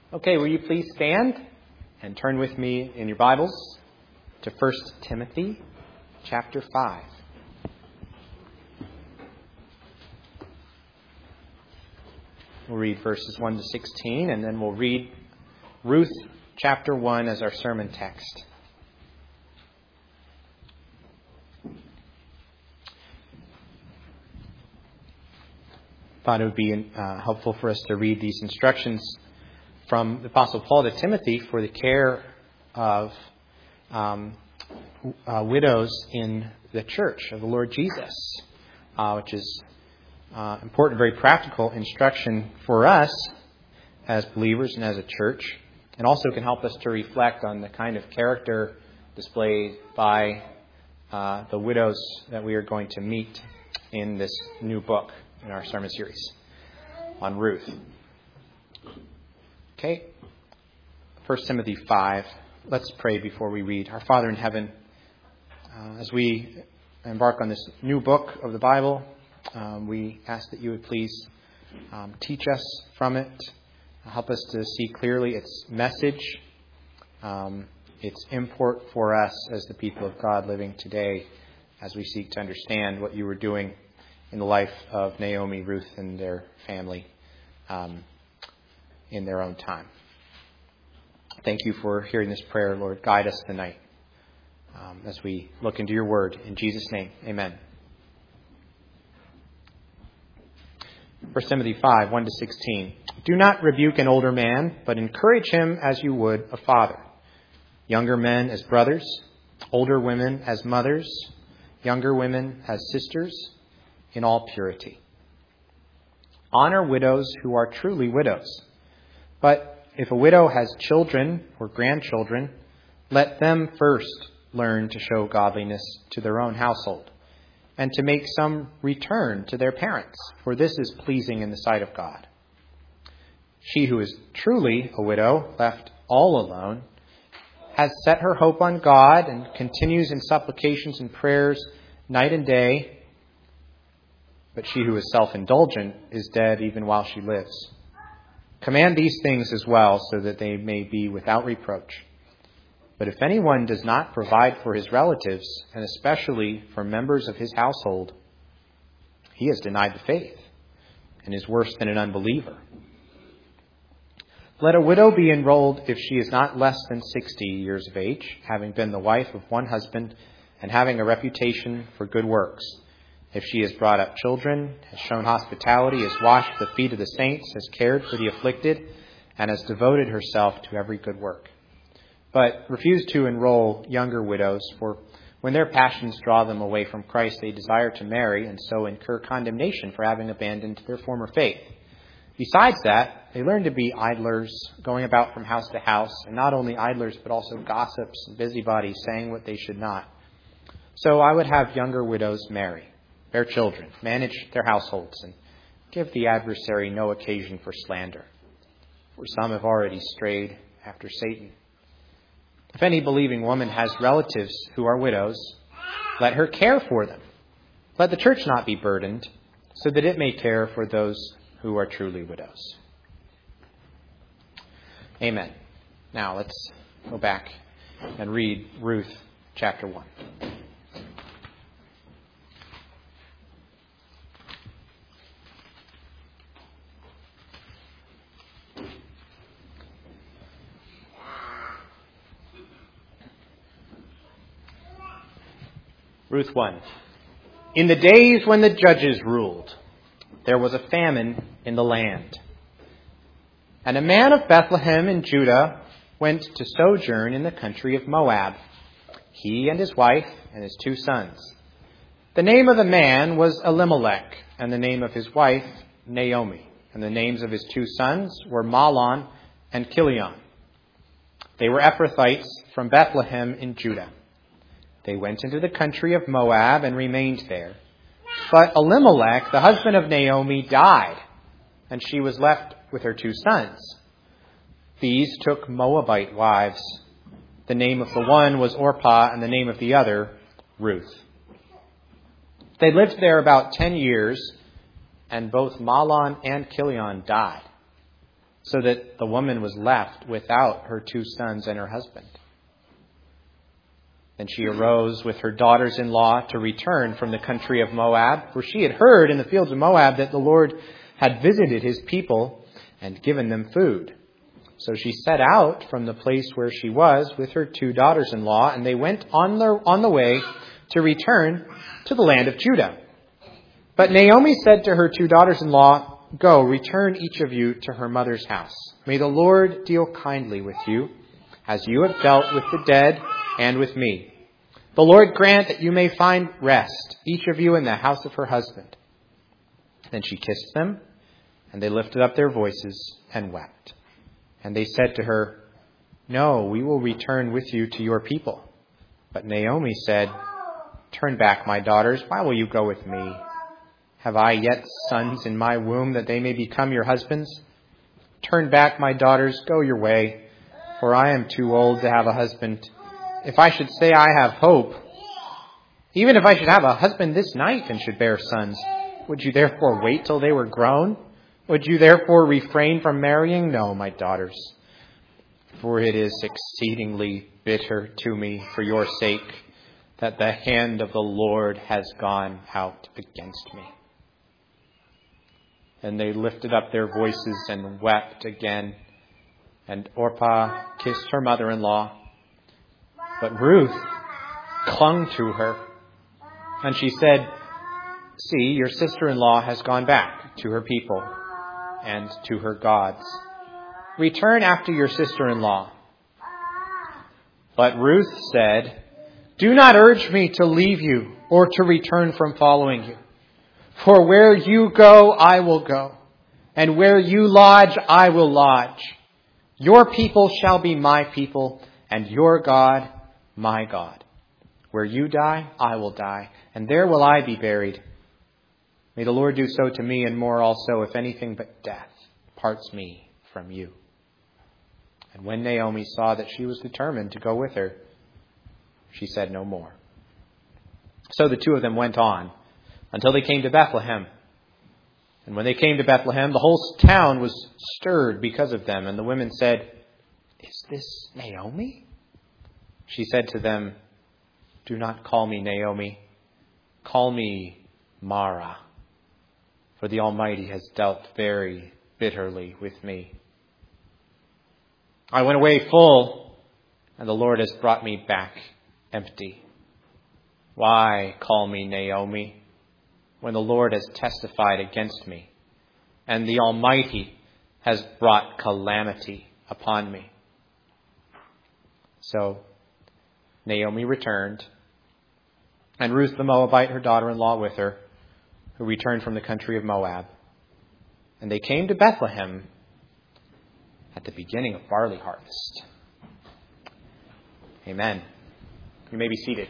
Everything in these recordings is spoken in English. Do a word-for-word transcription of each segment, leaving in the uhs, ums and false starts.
Okay, will you please stand and turn with me in your Bibles to First Timothy chapter five. We'll read verses one to sixteen, and then we'll read Ruth chapter one as our sermon text. Thought it would be uh, helpful for us to read these instructions from the Apostle Paul to Timothy for the care of um, uh, widows in the church of the Lord Jesus, uh, which is uh, important, very practical instruction for us as believers and as a church, and also can help us to reflect on the kind of character displayed by uh, the widows that we are going to meet in this new book in our sermon series on Ruth. Okay, First Timothy five. Let's pray before we read. Our Father in heaven, uh, as we embark on this new book of the Bible, um, we ask that you would please um, teach us from it, help us to see clearly its message, um, its import for us as the people of God living today, as we seek to understand what you were doing in the life of Naomi, Ruth, and their family um, in their own time. Thank you for hearing this prayer, Lord. Guide us tonight um, as we look into your word. In Jesus' name, amen. First Timothy five, one to sixteen. Do not rebuke an older man, but encourage him as you would a father. Younger men as brothers, older women as mothers, younger women as sisters, in all purity. Honor widows who are truly widows. But if a widow has children or grandchildren, let them first learn to show godliness to their own household, and to make some return to their parents, for this is pleasing in the sight of God. She who is truly a widow, left all alone, has set her hope on God and continues in supplications and prayers night and day. But she who is self-indulgent is dead even while she lives. Command these things as well, so that they may be without reproach. But if anyone does not provide for his relatives, and especially for members of his household, he has denied the faith and is worse than an unbeliever. Let a widow be enrolled if she is not less than sixty years of age, having been the wife of one husband and having a reputation for good works. If she has brought up children, has shown hospitality, has washed the feet of the saints, has cared for the afflicted, and has devoted herself to every good work. But refuse to enroll younger widows, for when their passions draw them away from Christ, they desire to marry and so incur condemnation for having abandoned their former faith. Besides that, they learn to be idlers, going about from house to house, and not only idlers, but also gossips and busybodies, saying what they should not. So I would have younger widows marry, bear children, manage their households, and give the adversary no occasion for slander. For some have already strayed after Satan. If any believing woman has relatives who are widows, let her care for them. Let the church not be burdened, so that it may care for those who are truly widows. Amen. Now let's go back and read Ruth chapter one. Ruth one. In the days when the judges ruled, there was a famine in the land. And a man of Bethlehem in Judah went to sojourn in the country of Moab, he and his wife and his two sons. The name of the man was Elimelech, and the name of his wife Naomi. And the names of his two sons were Mahlon and Chilion. They were Ephrathites from Bethlehem in Judah. They went into the country of Moab and remained there. But Elimelech, the husband of Naomi, died, and she was left with her two sons. These took Moabite wives. The name of the one was Orpah, and the name of the other, Ruth. They lived there about ten years, and both Mahlon and Chilion died. so that the woman was left without her two sons and her husband. Then she arose with her daughters-in-law to return from the country of Moab, for she had heard in the fields of Moab that the Lord had visited his people and given them food. So she set out from the place where she was with her two daughters-in-law, and they went on their on the way to return to the land of Judah. But Naomi said to her two daughters-in-law, "Go, return each of you to her mother's house. May the Lord deal kindly with you, as you have dealt with the dead and with me. The Lord grant that you may find rest, each of you in the house of her husband." Then she kissed them, and they lifted up their voices and wept. And they said to her, "No, we will return with you to your people." But Naomi said, "Turn back, my daughters. Why will you go with me? Have I yet sons in my womb that they may become your husbands? Turn back, my daughters. Go your way, for I am too old to have a husband. If I should say I have hope, even if I should have a husband this night and should bear sons, would you therefore wait till they were grown? Would you therefore refrain from marrying? No, my daughters, for it is exceedingly bitter to me for your sake that the hand of the Lord has gone out against me." And they lifted up their voices and wept again. And Orpah kissed her mother-in-law. But Ruth clung to her, and she said, "See, your sister-in-law has gone back to her people and to her gods. Return after your sister-in-law." But Ruth said, "Do not urge me to leave you or to return from following you. For where you go, I will go, and where you lodge, I will lodge. Your people shall be my people, and your God, my God. Where you die, I will die, and there will I be buried. May the Lord do so to me and more also, if anything but death parts me from you." And when Naomi saw that she was determined to go with her, she said no more. So the two of them went on until they came to Bethlehem. And when they came to Bethlehem, the whole town was stirred because of them. And the women said, "Is this Naomi?" She said to them, "Do not call me Naomi. Call me Mara, for the Almighty has dealt very bitterly with me. I went away full, and the Lord has brought me back empty. Why call me Naomi, when the Lord has testified against me, and the Almighty has brought calamity upon me?" So Naomi returned, and Ruth the Moabite, her daughter-in-law, with her, who returned from the country of Moab. And they came to Bethlehem at the beginning of barley harvest. Amen. You may be seated.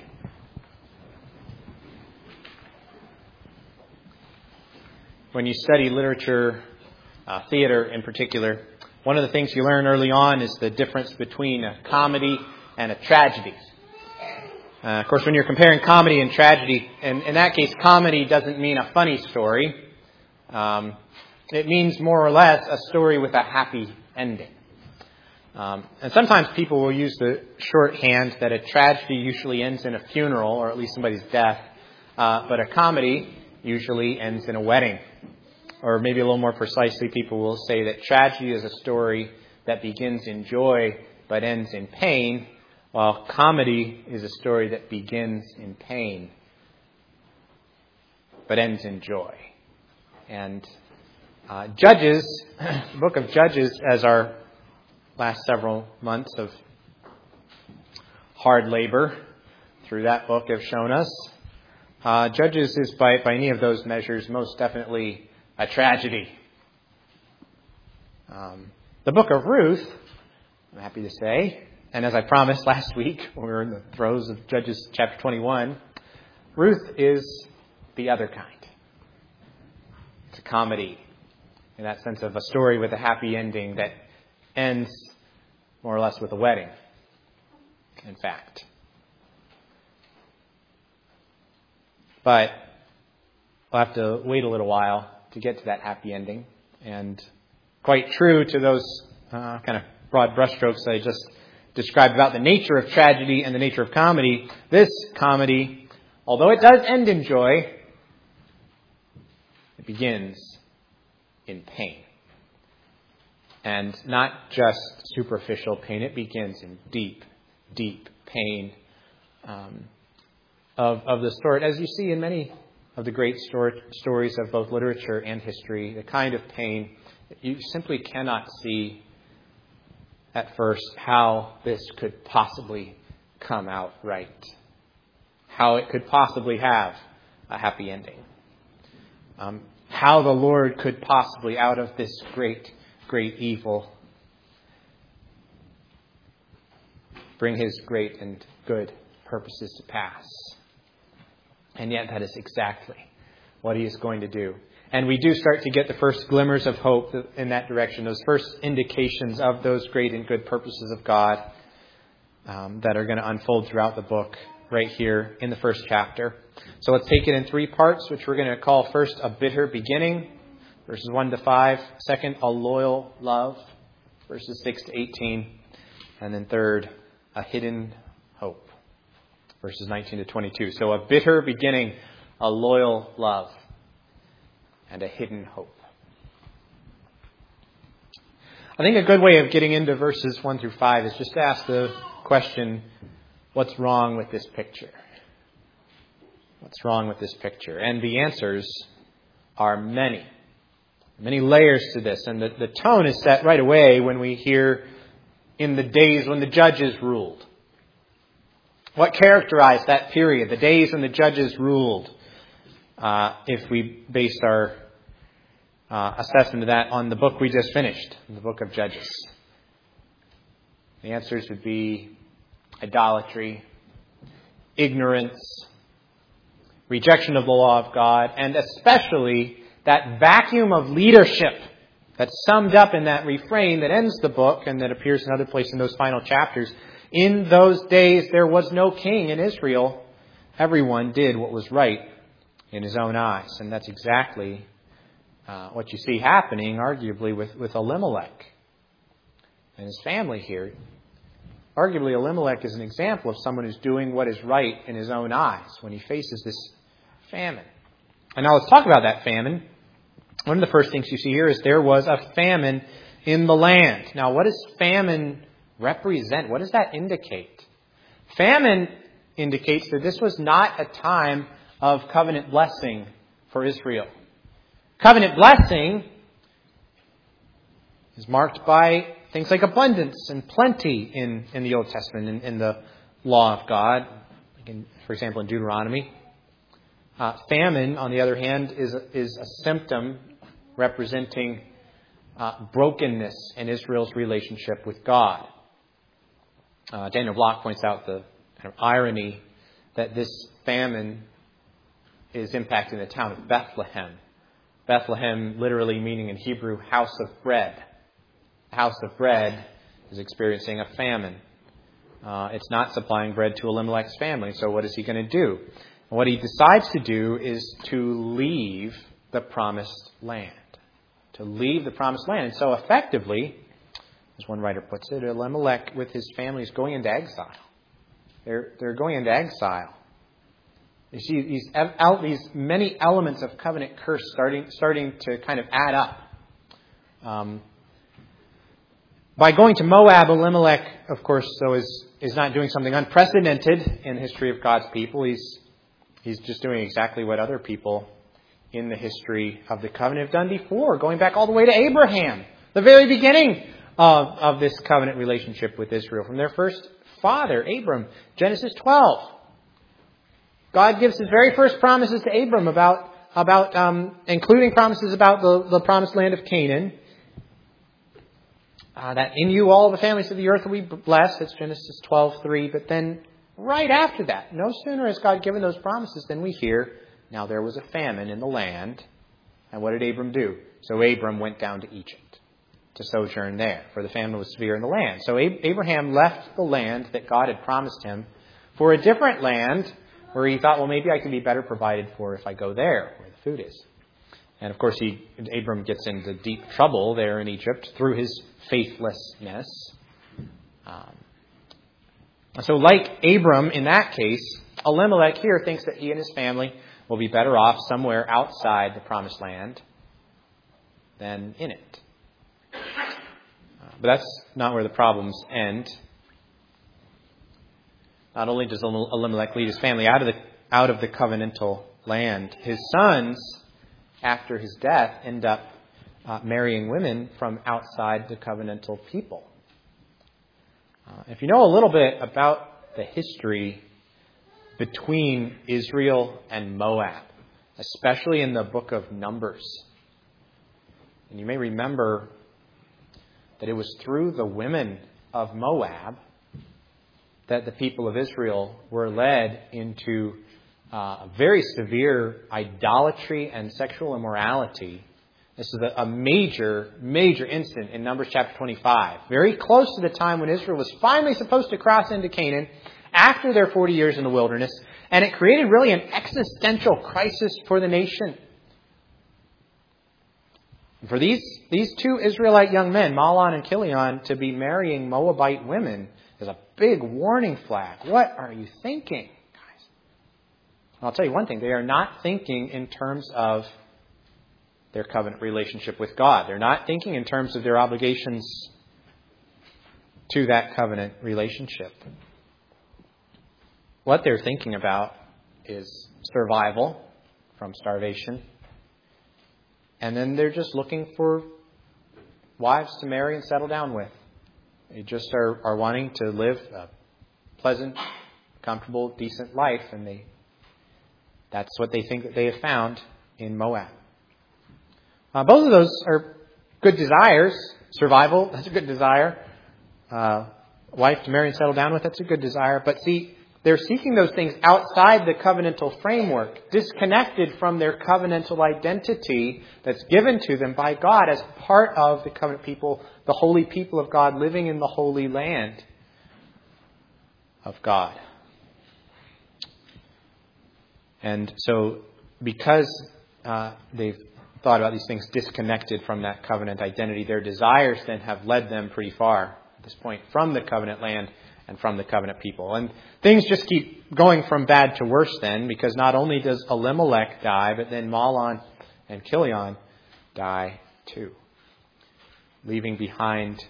When you study literature, uh, theater in particular, one of the things you learn early on is the difference between a comedy and a tragedy. Uh, of course, when you're comparing comedy and tragedy, and in that case, comedy doesn't mean a funny story. Um, it means more or less a story with a happy ending. Um, and sometimes people will use the shorthand that a tragedy usually ends in a funeral, or at least somebody's death, uh, but a comedy usually ends in a wedding. Or maybe a little more precisely, people will say that tragedy is a story that begins in joy but ends in pain, while comedy is a story that begins in pain but ends in joy. And uh, Judges, the book of Judges, as our last several months of hard labor through that book have shown us, uh, Judges is by, by any of those measures most definitely a tragedy. Um, the book of Ruth, I'm happy to say, and as I promised last week when we were in the throes of Judges chapter twenty-one, Ruth is the other kind. It's a comedy in that sense of a story with a happy ending that ends more or less with a wedding, in fact. But we'll have to wait a little while to get to that happy ending. And of quite true to those uh, kind of broad brushstrokes that I just described about the nature of tragedy and the nature of comedy. This comedy, although it does end in joy, it begins in pain. And not just superficial pain. It begins in deep, deep pain um, of, of the sort, as you see in many of the great story, stories of both literature and history, the kind of pain that you simply cannot see at first how this could possibly come out right. How it could possibly have a happy ending. Um, how the Lord could possibly, out of this great, great evil, bring His great and good purposes to pass. And yet that is exactly what He is going to do. And we do start to get the first glimmers of hope in that direction, those first indications of those great and good purposes of God um, that are going to unfold throughout the book right here in the first chapter. So let's take it in three parts, which we're going to call first a bitter beginning, verses one to five. Second, a loyal love, verses six to eighteen. And then third, a hidden hope, verses nineteen to twenty-two. So a bitter beginning, a loyal love, and a hidden hope. I think a good way of getting into verses one through five is just to ask the question, what's wrong with this picture? What's wrong with this picture? And the answers are many. Many layers to this. And the, the tone is set right away when we hear in the days when the judges ruled. What characterized that period? The days when the judges ruled. Uh, if we based our uh, assessment of that on the book we just finished, the book of Judges. The answers would be idolatry, ignorance, rejection of the law of God, and especially that vacuum of leadership that's summed up in that refrain that ends the book and that appears in other places in those final chapters. In those days there was no king in Israel. Everyone did what was right in his own eyes. And that's exactly uh, what you see happening, arguably, with, with Elimelech and his family here. Arguably, Elimelech is an example of someone who's doing what is right in his own eyes when he faces this famine. And now let's talk about that famine. One of the first things you see here is there was a famine in the land. Now, what does famine represent? What does that indicate? Famine indicates that this was not a time of covenant blessing for Israel. Covenant blessing is marked by things like abundance and plenty in, in the Old Testament, in, in the law of God. In, for example, in Deuteronomy. Uh, famine, on the other hand, is a, is a symptom representing uh, brokenness in Israel's relationship with God. Uh, Daniel Block points out the kind of irony that this famine is impacting the town of Bethlehem. Bethlehem literally meaning in Hebrew, house of bread. The house of bread is experiencing a famine. Uh, it's not supplying bread to Elimelech's family. So what is he going to do? What he decides to do is to leave the promised land. To leave the promised land. And so effectively, as one writer puts it, Elimelech with his family is going into exile. They're, they're going into exile. You see these, these many elements of covenant curse starting, starting to kind of add up. Um, by going to Moab, Elimelech, of course, so is, is not doing something unprecedented in the history of God's people. He's, he's just doing exactly what other people in the history of the covenant have done before, going back all the way to Abraham, the very beginning of, of this covenant relationship with Israel, from their first father, Abram. Genesis twelve. God gives His very first promises to Abram about, about um, including promises about the, the promised land of Canaan. Uh, that in you all the families of the earth will be blessed. That's Genesis twelve three. But then right after that, no sooner has God given those promises than we hear, now there was a famine in the land. And what did Abram do? So Abram went down to Egypt to sojourn there, for the famine was severe in the land. So Abraham left the land that God had promised him for a different land where he thought, well, maybe I can be better provided for if I go there, where the food is. And of course, he, Abram gets into deep trouble there in Egypt through his faithlessness. Um, so like Abram in that case, Elimelech here thinks that he and his family will be better off somewhere outside the promised land than in it. Uh, but that's not where the problems end. Not only does Elimelech lead his family out of the out of the covenantal land, his sons, after his death, end up uh, marrying women from outside the covenantal people. Uh, if you know a little bit about the history between Israel and Moab, especially in the book of Numbers, and you may remember that it was through the women of Moab that the people of Israel were led into uh, very severe idolatry and sexual immorality. This is a, a major, major incident in Numbers chapter twenty-five. Very close to the time when Israel was finally supposed to cross into Canaan after their forty years in the wilderness. And it created really an existential crisis for the nation. For these, these two Israelite young men, Mahlon and Chilion, to be marrying Moabite women is a big warning flag. What are you thinking, guys? I'll tell you one thing. They are not thinking in terms of their covenant relationship with God. They're not thinking in terms of their obligations to that covenant relationship. What they're thinking about is survival from starvation. And then they're just looking for wives to marry and settle down with. They just are, are wanting to live a pleasant, comfortable, decent life. And they that's what they think that they have found in Moab. Uh, both of those are good desires. Survival, that's a good desire. Uh, wife to marry and settle down with, that's a good desire. But see, they're seeking those things outside the covenantal framework, disconnected from their covenantal identity that's given to them by God as part of the covenant people, the holy people of God living in the holy land of God. And so because uh, they've thought about these things disconnected from that covenant identity, their desires then have led them pretty far at this point from the covenant land and from the covenant people. And things just keep going from bad to worse then, because not only does Elimelech die, but then Mahlon and Chilion die too, leaving behind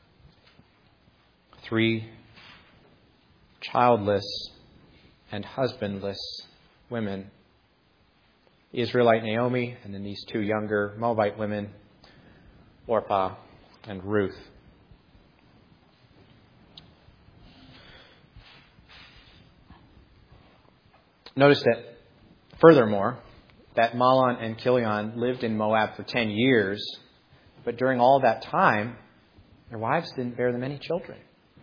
three childless and husbandless women. The Israelite Naomi, and then these two younger Moabite women, Orpah and Ruth. Notice that, furthermore, that Mahlon and Chilion lived in Moab for ten years, but during all that time, their wives didn't bear them any children.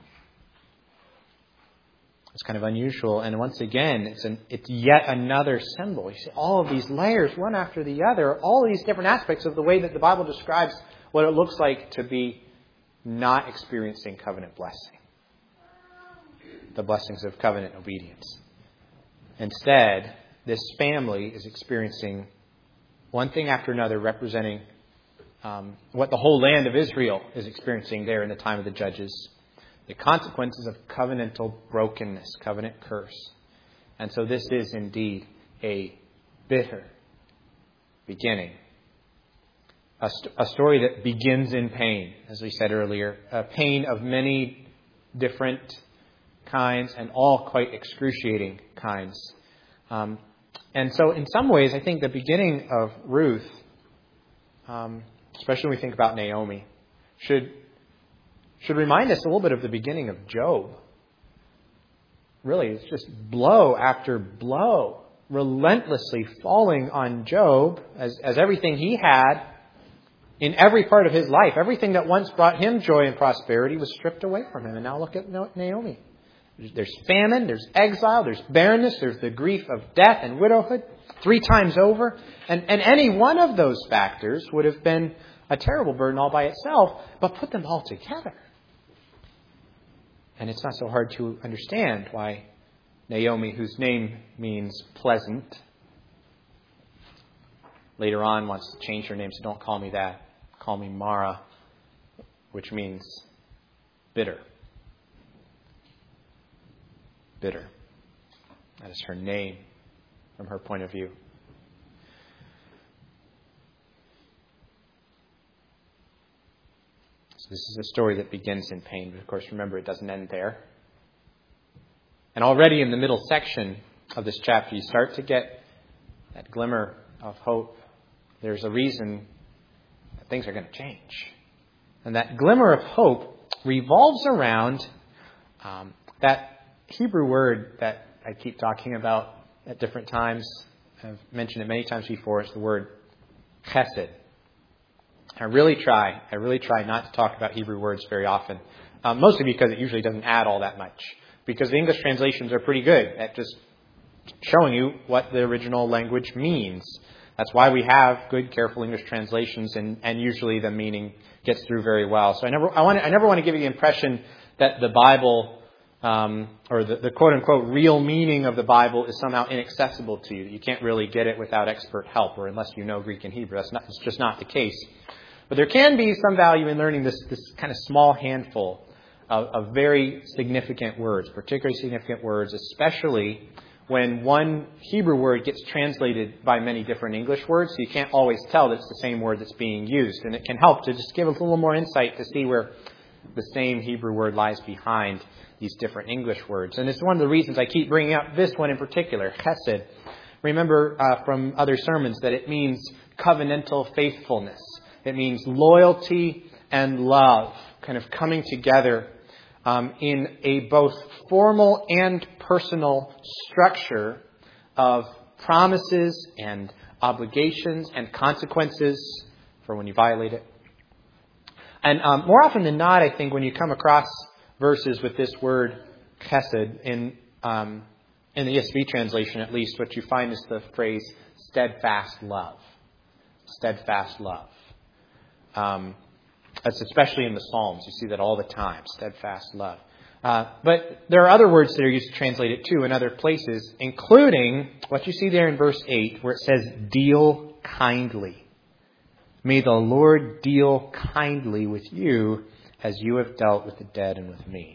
It's kind of unusual, and once again, it's an, it's yet another symbol. You see all of these layers, one after the other, all of these different aspects of the way that the Bible describes what it looks like to be not experiencing covenant blessing, the blessings of covenant obedience. Instead, this family is experiencing one thing after another, representing um, what the whole land of Israel is experiencing there in the time of the Judges. The consequences of covenantal brokenness, covenant curse. And so this is indeed a bitter beginning. A, st- a story that begins in pain, as we said earlier. A pain of many different kinds and all quite excruciating kinds. Um, and so in some ways, I think the beginning of Ruth, um, especially when we think about Naomi, should should remind us a little bit of the beginning of Job. Really, it's just blow after blow, relentlessly falling on Job as, as everything he had in every part of his life, everything that once brought him joy and prosperity was stripped away from him. And now look at Naomi. There's famine, there's exile, there's barrenness, there's the grief of death and widowhood three times over. And, and any one of those factors would have been a terrible burden all by itself, but put them all together. And it's not so hard to understand why Naomi, whose name means pleasant, later on wants to change her name, so don't call me that. Call me Mara, which means bitter. Bitter. That is her name from her point of view. So this is a story that begins in pain, but of course, remember, it doesn't end there. And already in the middle section of this chapter, you start to get that glimmer of hope. There's a reason that things are going to change. And that glimmer of hope revolves around um, that Hebrew word that I keep talking about at different times. I've mentioned it many times before. It's the word chesed. I really try, I really try not to talk about Hebrew words very often, um, mostly because it usually doesn't add all that much. Because the English translations are pretty good at just showing you what the original language means. That's why we have good, careful English translations, and, and usually the meaning gets through very well. So I never, I want, I never want to give you the impression that the Bible, um, or the, the quote-unquote real meaning of the Bible is somehow inaccessible to you. You can't really get it without expert help, or unless you know Greek and Hebrew. That's not, it's just not the case. But there can be some value in learning this, this kind of small handful of, of very significant words, particularly significant words, especially when one Hebrew word gets translated by many different English words. So you can't always tell that it's the same word that's being used. And it can help to just give a little more insight to see where the same Hebrew word lies behind these different English words. And it's one of the reasons I keep bringing up this one in particular, chesed. Remember uh, from other sermons that it means covenantal faithfulness. It means loyalty and love kind of coming together um, in a both formal and personal structure of promises and obligations and consequences for when you violate it. And um, more often than not, I think when you come across verses with this word chesed, in, um, in the E S V translation at least, what you find is the phrase steadfast love. Steadfast love. Um, that's especially in the Psalms. You see that all the time, steadfast love. Uh, but there are other words that are used to translate it too in other places, including what you see there in verse eight, where it says, deal kindly. May the Lord deal kindly with you as you have dealt with the dead and with me.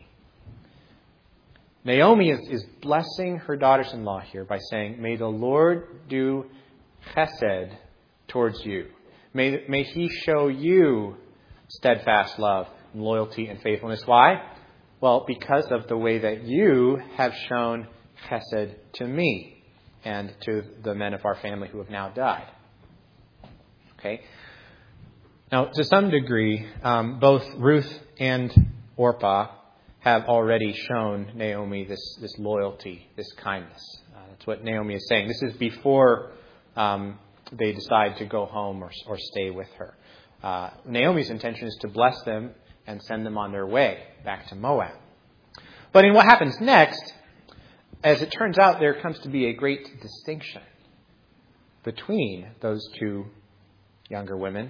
Naomi is, is blessing her daughters-in-law here by saying, may the Lord do chesed towards you. May, may He show you steadfast love and loyalty and faithfulness. Why? Well, because of the way that you have shown chesed to me and to the men of our family who have now died. Okay? Now, to some degree, um, both Ruth and Orpah have already shown Naomi this, this loyalty, this kindness. Uh, that's what Naomi is saying. This is before um, they decide to go home or, or stay with her. Uh, Naomi's intention is to bless them and send them on their way back to Moab. But in what happens next, as it turns out, there comes to be a great distinction between those two younger women.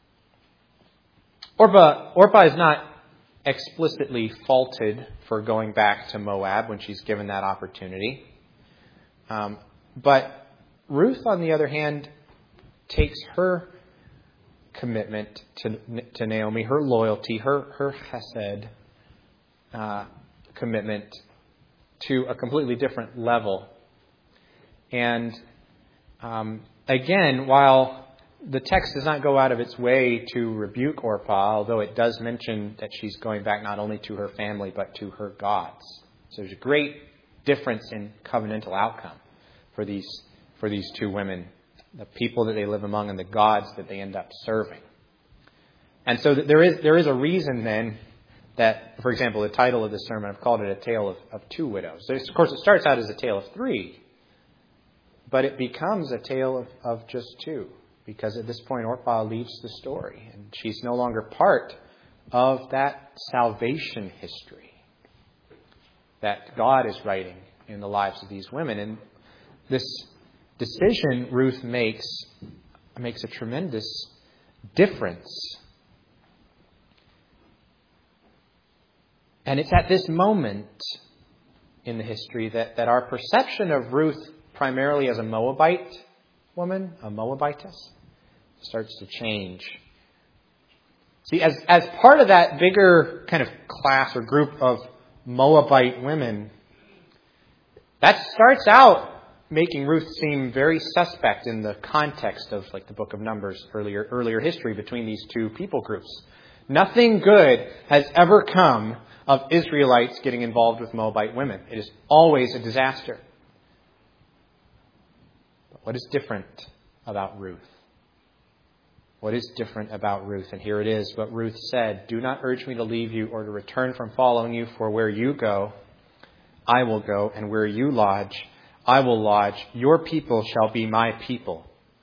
Orpah, Orpah is not explicitly faulted for going back to Moab when she's given that opportunity. Um, but Ruth, on the other hand, takes her commitment to, to Naomi, her loyalty, her, her chesed uh, commitment to a completely different level. And um, again, while the text does not go out of its way to rebuke Orpah, although it does mention that she's going back not only to her family, but to her gods. So there's a great difference in covenantal outcome for these, for these two women, the people that they live among and the gods that they end up serving. And so there is, there is a reason then that, for example, the title of this sermon, I've called it A Tale of, of Two Widows. So of course, it starts out as a tale of three, but it becomes a tale of, of just two. Because at this point, Orpah leaves the story, and she's no longer part of that salvation history that God is writing in the lives of these women. And this decision Ruth makes makes a tremendous difference. And it's at this moment in the history that, that our perception of Ruth primarily as a Moabite woman, a Moabitess, starts to change. See, as, as part of that bigger kind of class or group of Moabite women, that starts out making Ruth seem very suspect in the context of like the book of Numbers, earlier earlier history between these two people groups. Nothing good has ever come of Israelites getting involved with Moabite women. It is always a disaster. But what is different about Ruth? What is different about Ruth? And here it is, what Ruth said, "Do not urge me to leave you or to return from following you, for where you go, I will go, and where you lodge, I will lodge. Your people shall be my people."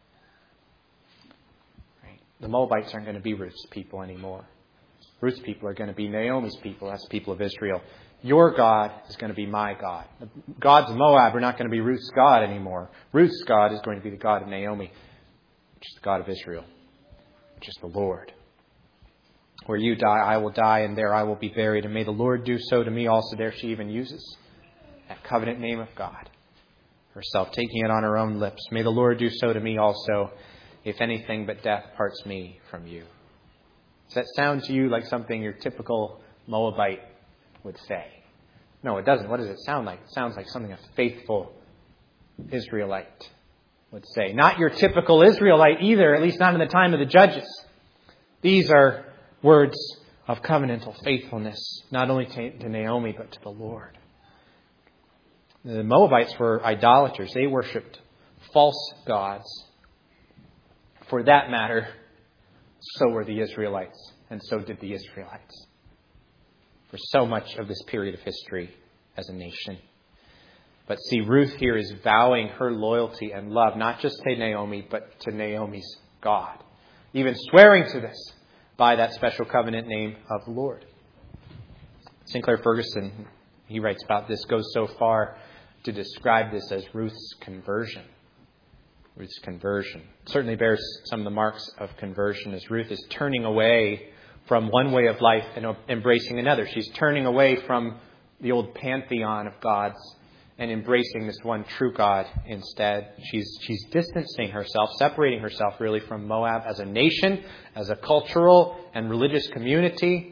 Right? The Moabites aren't going to be Ruth's people anymore. Ruth's people are going to be Naomi's people. That's the people of Israel. Your God is going to be my God. The gods of Moab are not going to be Ruth's God anymore. Ruth's God is going to be the God of Naomi, which is the God of Israel, which is the Lord. Where you die, I will die, and there I will be buried. And may the Lord do so to me also. There she even uses that covenant name of God herself, taking it on her own lips. May the Lord do so to me also, if anything but death parts me from you. Does that sound to you like something your typical Moabite would say? No, it doesn't. What does it sound like? It sounds like something a faithful Israelite would say. Not your typical Israelite either, at least not in the time of the judges. These are words of covenantal faithfulness, not only to Naomi, but to the Lord. The Moabites were idolaters. They worshipped false gods. For that matter, so were the Israelites, and so did the Israelites for so much of this period of history as a nation. But see, Ruth here is vowing her loyalty and love, not just to Naomi, but to Naomi's God. Even swearing to this by that special covenant name of the Lord. Sinclair Ferguson, he writes about this, goes so far to describe this as Ruth's conversion. Ruth's conversion. It certainly bears some of the marks of conversion as Ruth is turning away from one way of life and embracing another. She's turning away from the old pantheon of gods and embracing this one true God instead. She's, she's distancing herself, separating herself really from Moab as a nation, as a cultural and religious community.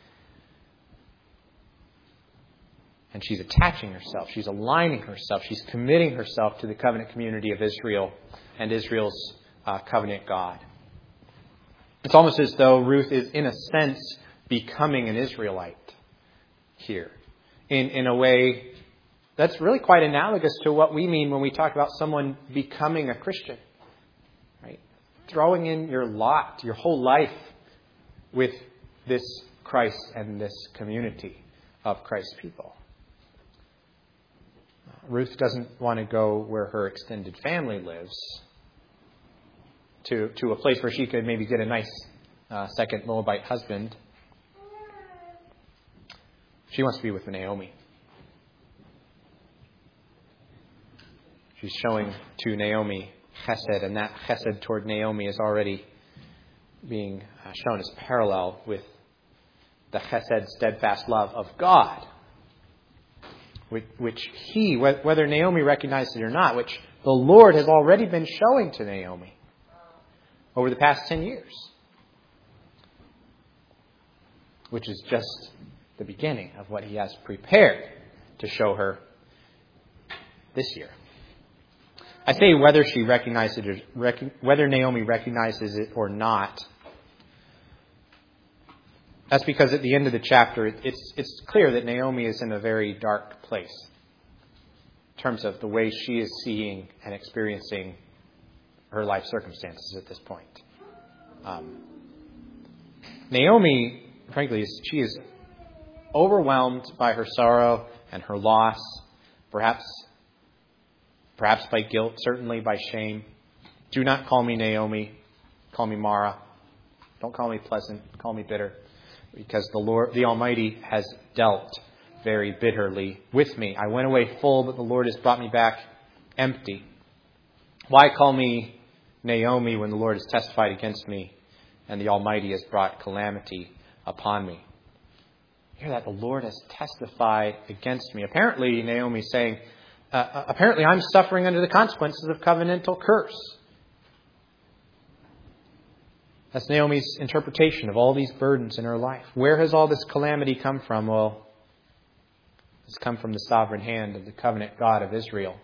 And she's attaching herself. She's aligning herself. She's committing herself to the covenant community of Israel and Israel's uh, covenant God. It's almost as though Ruth is, in a sense, becoming an Israelite here. In, in a way that's really quite analogous to what we mean when we talk about someone becoming a Christian. Right? Throwing in your lot, your whole life with this Christ and this community of Christ's people. Ruth doesn't want to go where her extended family lives, to, to a place where she could maybe get a nice uh, second Moabite husband. She wants to be with Naomi. She's showing to Naomi chesed, and that chesed toward Naomi is already being shown as parallel with the chesed, steadfast love of God, which he, whether Naomi recognized it or not, which the Lord has already been showing to Naomi over the past ten years, which is just the beginning of what he has prepared to show her this year. I say whether she recognizes it, or, whether Naomi recognizes it or not. That's because at the end of the chapter, it's it's clear that Naomi is in a very dark place in terms of the way she is seeing and experiencing her life circumstances at this point. Um, Naomi, frankly, is, she is overwhelmed by her sorrow and her loss, perhaps, perhaps by guilt, certainly by shame. Do not call me Naomi. Call me Mara. Don't call me pleasant. Call me bitter. Because the Lord, the Almighty, has dealt very bitterly with me. I went away full, but the Lord has brought me back empty. Why call me Naomi when the Lord has testified against me and the Almighty has brought calamity upon me? Hear that? The Lord has testified against me. Apparently, Naomi is saying, uh, apparently I'm suffering under the consequences of covenantal curse. That's Naomi's interpretation of all these burdens in her life. Where has all this calamity come from? Well, it's come from the sovereign hand of the covenant God of Israel.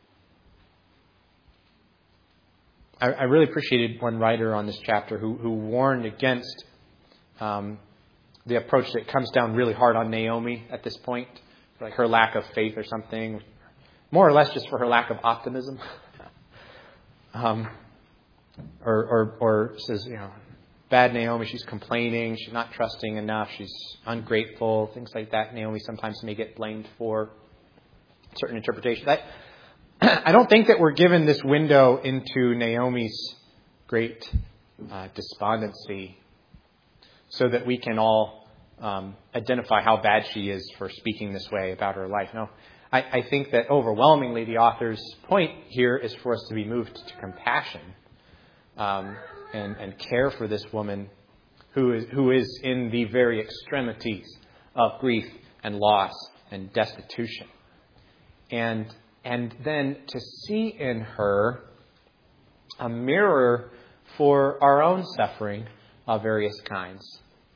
I, I really appreciated one writer on this chapter who, who warned against um, the approach that comes down really hard on Naomi at this point, like her lack of faith or something, more or less just for her lack of optimism. um, or, or, or says, you know, bad Naomi, she's complaining, she's not trusting enough, she's ungrateful, things like that. Naomi sometimes may get blamed for certain interpretations. I, I don't think that we're given this window into Naomi's great uh, despondency so that we can all um, identify how bad she is for speaking this way about her life. No, I, I think that overwhelmingly the author's point here is for us to be moved to compassion um, and, and care for this woman who is who is in the very extremities of grief and loss and destitution. And and then to see in her a mirror for our own suffering of various kinds.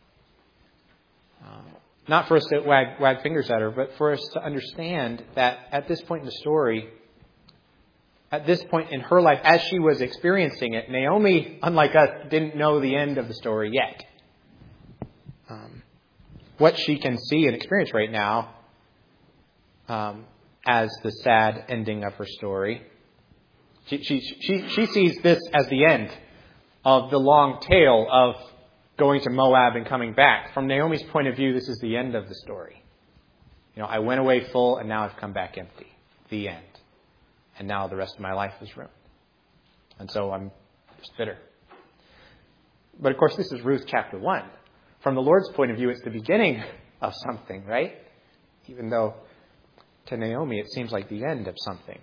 Uh, not for us to wag, wag fingers at her, but for us to understand that at this point in the story, at this point in her life, as she was experiencing it, Naomi, unlike us, didn't know the end of the story yet. Um, what she can see and experience right now um, as the sad ending of her story, she, she, she, she sees this as the end of the long tale of going to Moab and coming back. From Naomi's point of view, this is the end of the story. You know, I went away full and now I've come back empty. The end. And now the rest of my life is ruined. And so I'm just bitter. But of course, this is Ruth chapter one. From the Lord's point of view, it's the beginning of something, right? Even though to Naomi, it seems like the end of something.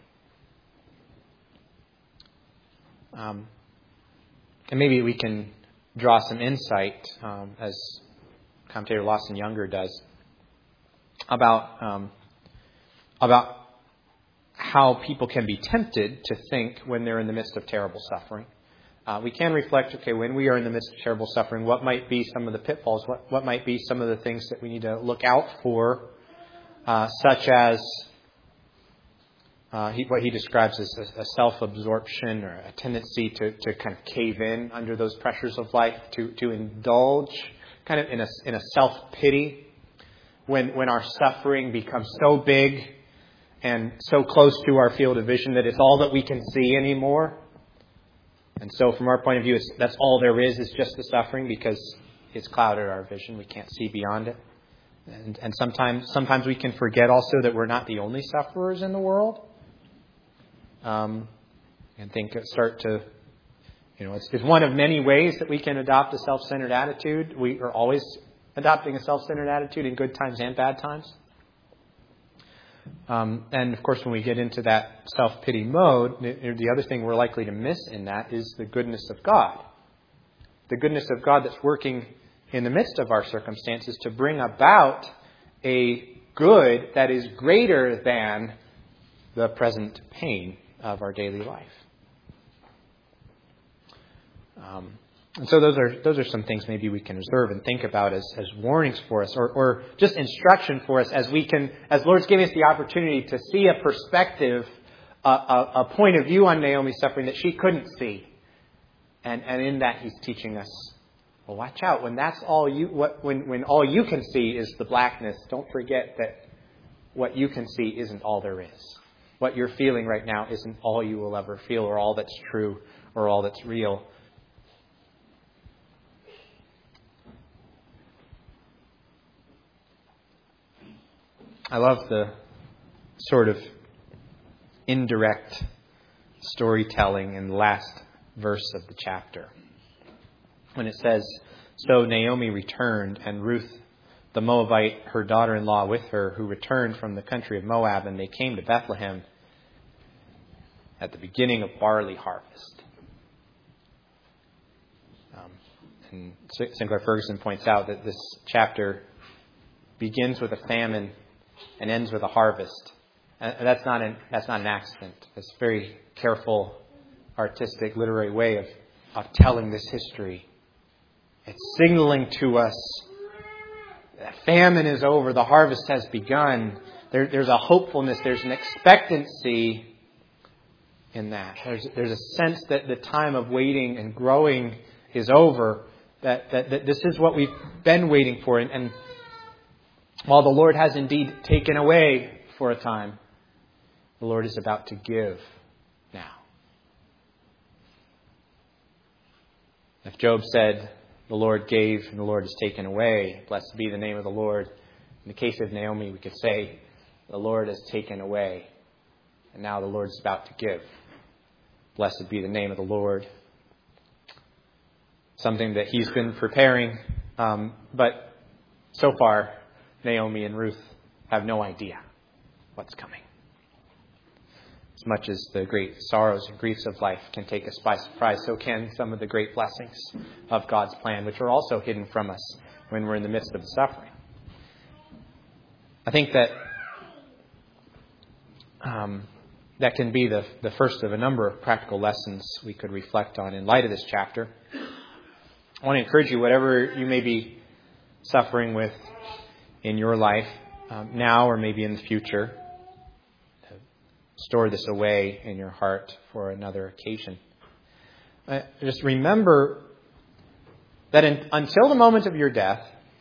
Um, and maybe we can draw some insight, um, as commentator Lawson Younger does, about um, about how people can be tempted to think when they're in the midst of terrible suffering. Uh, we can reflect, okay, when we are in the midst of terrible suffering, what might be some of the pitfalls? What, what might be some of the things that we need to look out for, uh, such as uh, he, what he describes as a, a self-absorption or a tendency to, to kind of cave in under those pressures of life, to, to indulge kind of in a, in a self-pity when, when our suffering becomes so big and so close to our field of vision that it's all that we can see anymore. And so from our point of view, it's, that's all there is, is just the suffering because it's clouded our vision. We can't see beyond it. And, and sometimes sometimes we can forget also that we're not the only sufferers in the world. Um, and think start to, you know, it's, it's one of many ways that we can adopt a self-centered attitude. We are always adopting a self-centered attitude in good times and bad times. Um, and of course, when we get into that self-pity mode, the other thing we're likely to miss in that is the goodness of God. The goodness of God that's working in the midst of our circumstances to bring about a good that is greater than the present pain of our daily life. Um, and so those are those are some things maybe we can observe and think about as, as warnings for us, or, or just instruction for us as we can, as the Lord's giving us the opportunity to see a perspective, a, a, a point of view on Naomi's suffering that she couldn't see. And and in that He's teaching us, well, watch out. When that's all you what when, when all you can see is the blackness, don't forget that what you can see isn't all there is. What you're feeling right now isn't all you will ever feel, or all that's true, or all that's real. I love the sort of indirect storytelling in the last verse of the chapter. When it says, so Naomi returned, and Ruth the Moabite, her daughter-in-law, with her, who returned from the country of Moab, and they came to Bethlehem at the beginning of barley harvest. Um, and Sinclair Ferguson points out that this chapter begins with a famine and ends with a harvest. And that's not an that's not an accident. It's a very careful, artistic, literary way of, of telling this history. It's signaling to us that famine is over, the harvest has begun. There, there's a hopefulness, there's an expectancy in that. There's, there's a sense that the time of waiting and growing is over, that, that, that this is what we've been waiting for. And, and while the Lord has indeed taken away for a time, the Lord is about to give now. If Job said, the Lord gave and the Lord has taken away, blessed be the name of the Lord. In the case of Naomi, we could say, the Lord has taken away, and now the Lord is about to give. Blessed be the name of the Lord. Something that He's been preparing, um, but so far, Naomi and Ruth have no idea what's coming. As much as the great sorrows and griefs of life can take us by surprise, so can some of the great blessings of God's plan, which are also hidden from us when we're in the midst of the suffering. I think that um, that can be the, the first of a number of practical lessons we could reflect on in light of this chapter. I want to encourage you, whatever you may be suffering with in your life, um, now or maybe in the future, to store this away in your heart for another occasion. Uh, just remember that in, until the moment of your death,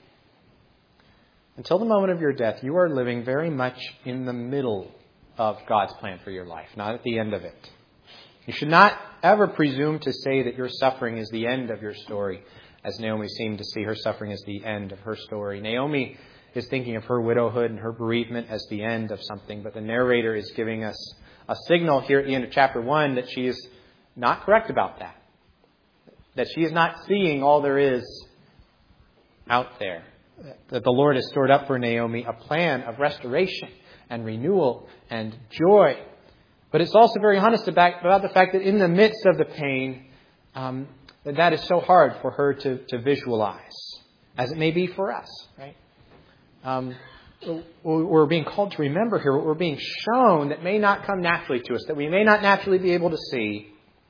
until the moment of your death, you are living very much in the middle of God's plan for your life, not at the end of it. You should not ever presume to say that your suffering is the end of your story, as Naomi seemed to see her suffering as the end of her story. Naomi is thinking of her widowhood and her bereavement as the end of something, but the narrator is giving us a signal here at the end of chapter one that she is not correct about that. That she is not seeing all there is out there. That the Lord has stored up for Naomi a plan of restoration and renewal and joy. But it's also very honest about the fact that in the midst of the pain, um, that that is so hard for her to, to visualize, as it may be for us, right? Um, we're being called to remember here, what we're being shown that may not come naturally to us, that we may not naturally be able to see,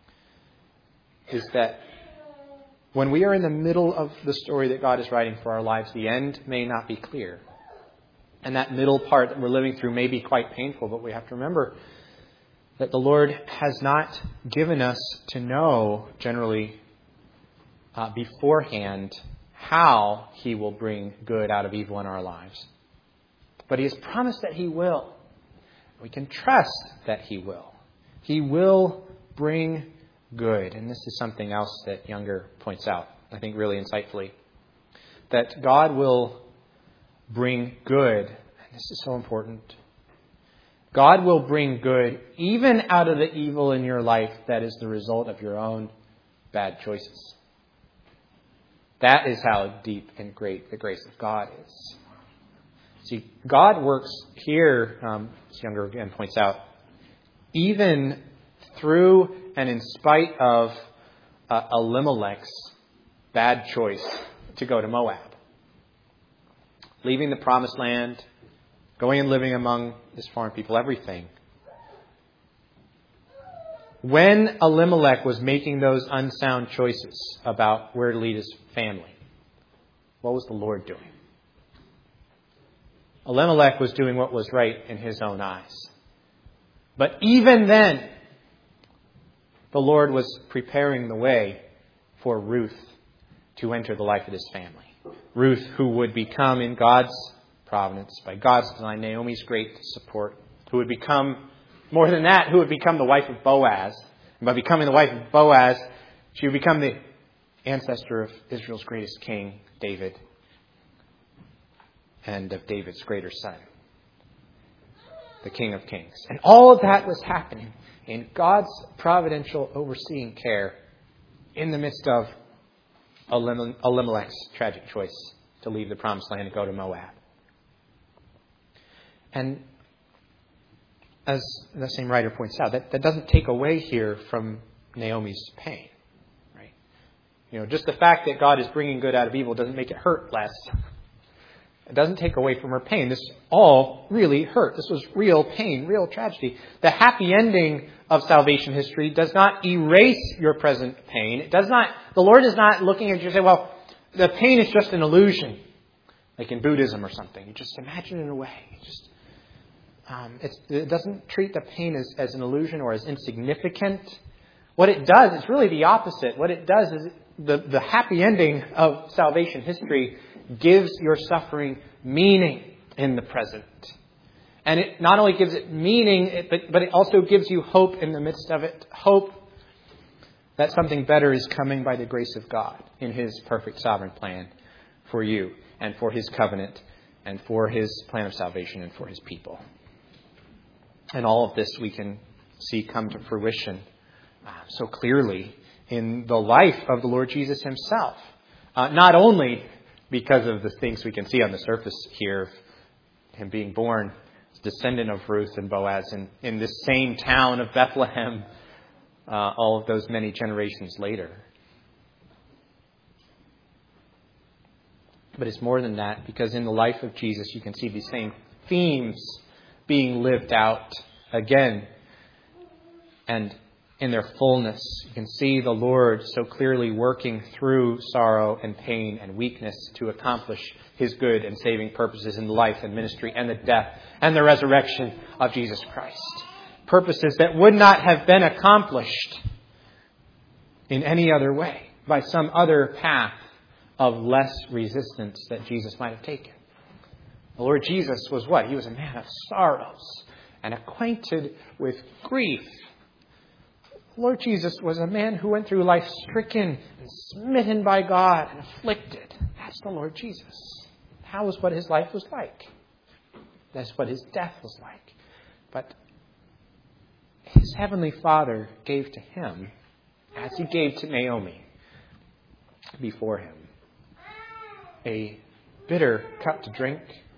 is that when we are in the middle of the story that God is writing for our lives, the end may not be clear. And that middle part that we're living through may be quite painful, but we have to remember that the Lord has not given us to know, generally, uh, beforehand, how He will bring good out of evil in our lives. But He has promised that He will. We can trust that He will. He will bring good. And this is something else that Younger points out, I think really insightfully. That God will bring good. And this is so important. God will bring good even out of the evil in your life that is the result of your own bad choices. That is how deep and great the grace of God is. See, God works here, um, as Younger again points out, even through and in spite of uh, Elimelech's bad choice to go to Moab. Leaving the promised land, going and living among his foreign people, everything. When Elimelech was making those unsound choices about where to lead his family, what was the Lord doing? Elimelech was doing what was right in his own eyes. But even then, the Lord was preparing the way for Ruth to enter the life of his family. Ruth, who would become, in God's providence, by God's design, Naomi's great support, who would become, more than that, who would become the wife of Boaz. And by becoming the wife of Boaz, she would become the ancestor of Israel's greatest king, David, and of David's greater son, the King of Kings. And all of that was happening in God's providential overseeing care in the midst of Elimelech's tragic choice to leave the promised land and go to Moab. And as the same writer points out, that, that doesn't take away here from Naomi's pain. Right? You know, just the fact that God is bringing good out of evil doesn't make it hurt less. It doesn't take away from her pain. This all really hurt. This was real pain, real tragedy. The happy ending of salvation history does not erase your present pain. It does not. The Lord is not looking at you and saying, well, the pain is just an illusion, like in Buddhism or something. You just imagine it away. You just, um, it's, it doesn't treat the pain as, as an illusion or as insignificant. What it does is really the opposite. What it does is the, the happy ending of salvation history gives your suffering meaning in the present. And it not only gives it meaning, but, but it also gives you hope in the midst of it. Hope that something better is coming by the grace of God in His perfect sovereign plan for you and for His covenant and for His plan of salvation and for His people. And all of this we can see come to fruition uh, so clearly in the life of the Lord Jesus Himself. Uh, not only because of the things we can see on the surface here, Him being born, descendant of Ruth and Boaz in, in this same town of Bethlehem, uh, all of those many generations later. But it's more than that, because in the life of Jesus you can see these same themes being lived out again and in their fullness. You can see the Lord so clearly working through sorrow and pain and weakness to accomplish His good and saving purposes in the life and ministry and the death and the resurrection of Jesus Christ. Purposes that would not have been accomplished in any other way, by some other path of less resistance that Jesus might have taken. The Lord Jesus was what? He was a man of sorrows and acquainted with grief. Lord Jesus was a man who went through life stricken and smitten by God and afflicted. That's the Lord Jesus. That was what His life was like. That's what His death was like. But His Heavenly Father gave to Him, as He gave to Naomi before Him, a bitter cup to drink.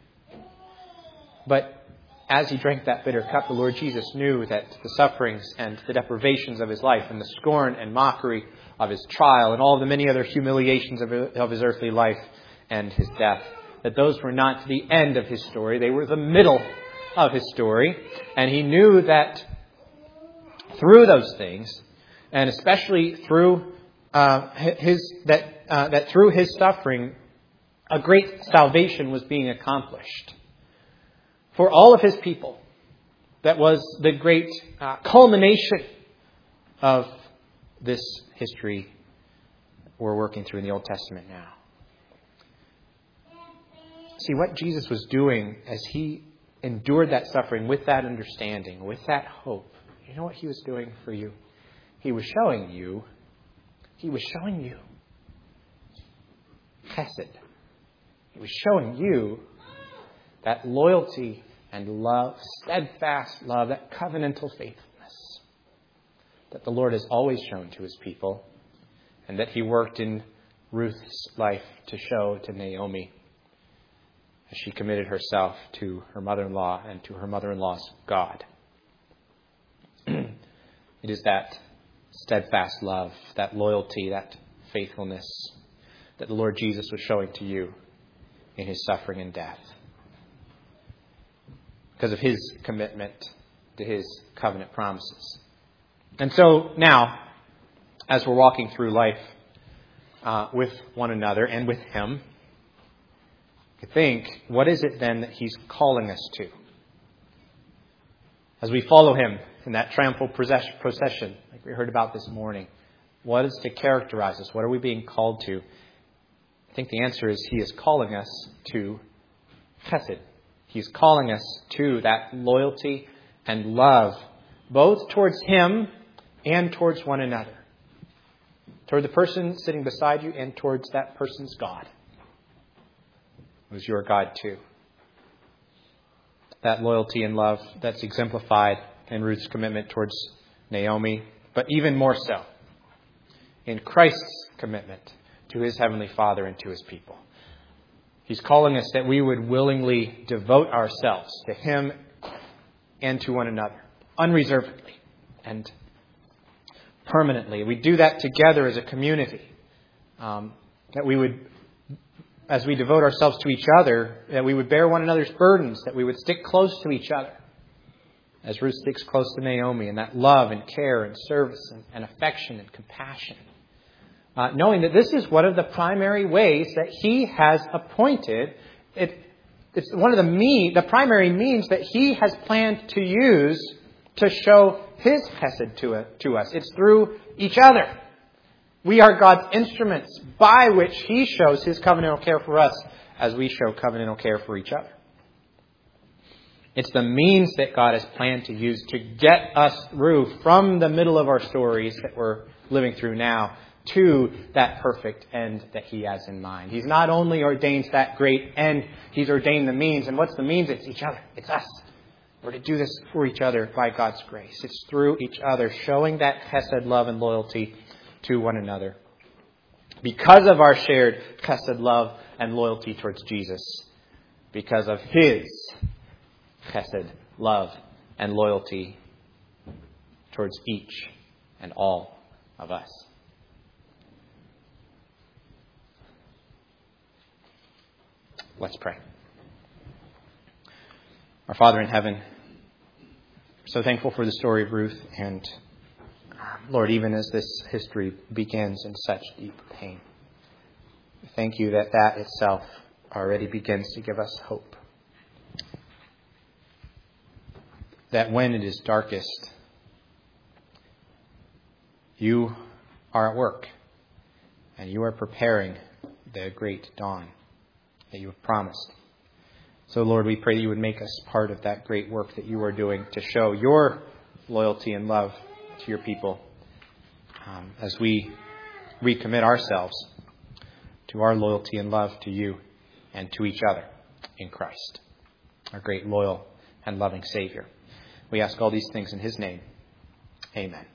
But as He drank that bitter cup, the Lord Jesus knew that the sufferings and the deprivations of His life and the scorn and mockery of His trial and all the many other humiliations of, of His earthly life and His death, that those were not the end of His story. They were the middle of His story. And He knew that through those things, and especially through uh, his that uh, that through His suffering, a great salvation was being accomplished for all of His people. That was the great uh, culmination of this history we're working through in the Old Testament now. See, what Jesus was doing as He endured that suffering with that understanding, with that hope, you know what He was doing for you? He was showing you, He was showing you chesed. He was showing you that loyalty and love, steadfast love, that covenantal faithfulness that the Lord has always shown to His people, and that He worked in Ruth's life to show to Naomi as she committed herself to her mother-in-law and to her mother-in-law's God. It is that steadfast love, that loyalty, that faithfulness that the Lord Jesus was showing to you in His suffering and death, because of His commitment to His covenant promises. And so now, as we're walking through life uh, with one another and with Him, you think, what is it then that He's calling us to? As we follow Him in that triumphal procession, like we heard about this morning, what is to characterize us? What are we being called to? I think the answer is He is calling us to chesed. He's calling us to that loyalty and love, both towards Him and towards one another. Toward the person sitting beside you and towards that person's God, who's your God too. That loyalty and love that's exemplified in Ruth's commitment towards Naomi, but even more so in Christ's commitment to His Heavenly Father and to His people. He's calling us that we would willingly devote ourselves to Him and to one another, unreservedly and permanently. We do that together as a community. Um, that we would, as we devote ourselves to each other, that we would bear one another's burdens, that we would stick close to each other, as Ruth sticks close to Naomi, in that love and care and service and, and affection and compassion uh, knowing that this is one of the primary ways that He has appointed. It, it's one of the mean, the primary means that He has planned to use to show His chesed to, it, to us. It's through each other. We are God's instruments by which He shows His covenantal care for us as we show covenantal care for each other. It's the means that God has planned to use to get us through from the middle of our stories that we're living through now to that perfect end that He has in mind. He's not only ordained that great end, He's ordained the means. And what's the means? It's each other. It's us. We're to do this for each other by God's grace. It's through each other, showing that chesed love and loyalty to one another. Because of our shared chesed love and loyalty towards Jesus. Because of His chesed, love, and loyalty towards each and all of us. Let's pray. Our Father in heaven, we're so thankful for the story of Ruth, and Lord, even as this history begins in such deep pain, thank You that that itself already begins to give us hope. That when it is darkest, You are at work and You are preparing the great dawn that You have promised. So, Lord, we pray that You would make us part of that great work that You are doing to show Your loyalty and love to Your people um, as we recommit ourselves to our loyalty and love to You and to each other in Christ, our great, loyal, and loving Savior. We ask all these things in His name. Amen.